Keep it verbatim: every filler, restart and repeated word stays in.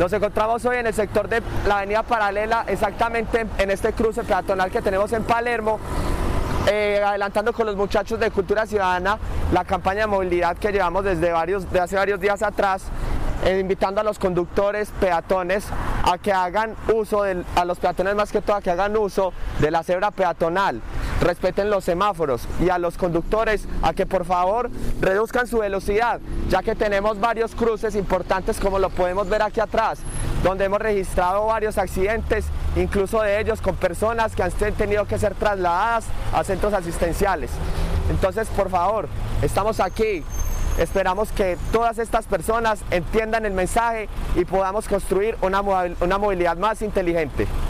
Nos encontramos hoy en el sector de la avenida Paralela, exactamente en este cruce peatonal que tenemos en Palermo, eh, adelantando con los muchachos de Cultura Ciudadana la campaña de movilidad que llevamos desde, varios, desde hace varios días atrás, eh, invitando a los conductores peatones a que hagan uso, del, a los peatones más que todo, a que hagan uso de la cebra peatonal, respeten los semáforos, y a los conductores a que por favor reduzcan su velocidad, ya que tenemos varios cruces importantes como lo podemos ver aquí atrás, donde hemos registrado varios accidentes, incluso de ellos con personas que han tenido que ser trasladadas a centros asistenciales. Entonces, por favor, estamos aquí, esperamos que todas estas personas entiendan el mensaje y podamos construir una, una movilidad más inteligente.